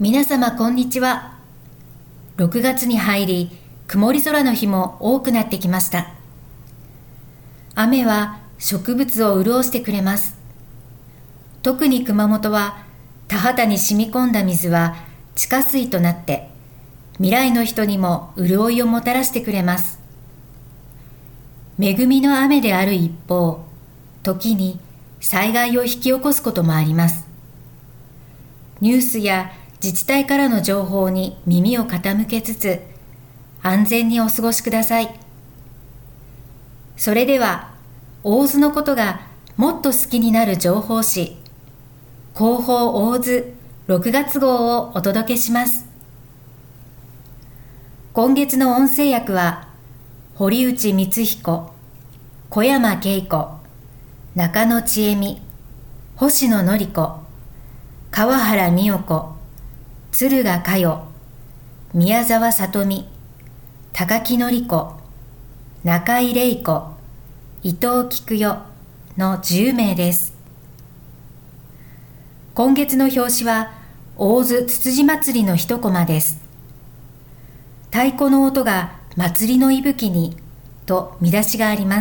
皆様こんにちは。6月に入り、曇り空の日も多くなってきました。雨は植物を潤してくれます。特に熊本は田畑に染み込んだ水は地下水となって未来の人にも潤いをもたらしてくれます。恵みの雨である一方、時に災害を引き起こすこともあります。ニュースや自治体からの情報に耳を傾けつつ、安全にお過ごしください。それでは、大洲のことがもっと好きになる情報誌、広報大洲6月号をお届けします。今月の音声訳は、堀内光彦、小山恵子、中野千恵美、星野典子、川原美代子、敦賀佳代、宮沢里美、高木典子、中井玲子、伊藤菊代の10名です。今月の表紙は大洲つつじ祭りの一コマです。太鼓の音が祭りの息吹にと見出しがあります。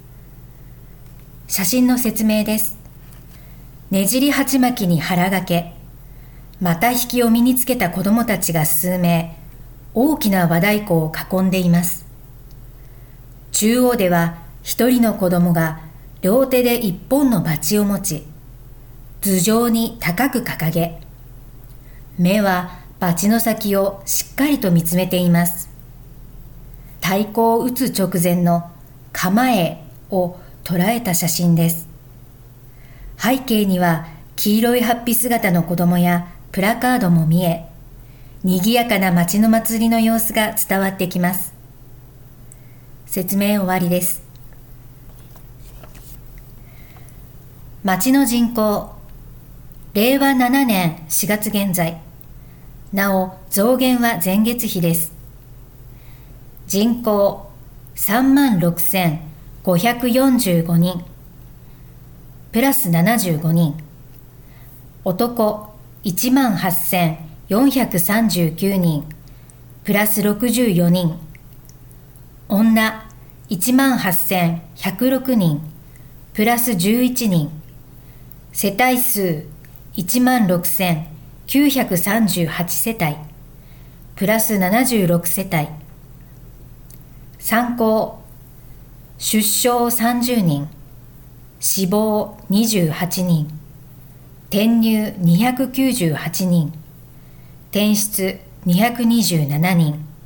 写真の説明です。ねじり鉢巻きに腹掛け、股引きを身につけた子供たちが数名、大きな和太鼓を囲んでいます。中央では一人の子供が両手で一本のバチを持ち、頭上に高く掲げ、目はバチの先をしっかりと見つめています。太鼓を打つ直前の構えを捉えた写真です。背景には黄色い法被姿の子供やプラカードも見え、賑やかな町の祭りの様子が伝わってきます。説明終わりです。町の人口、令和7年4月現在、なお増減は前月比です。人口36,545人、プラス75人、男18,439人、プラス64人、女18,106人、プラス11人、世帯数16,938世帯、プラス76世帯、参考、出生30人、死亡28人、転入298人、転出227人、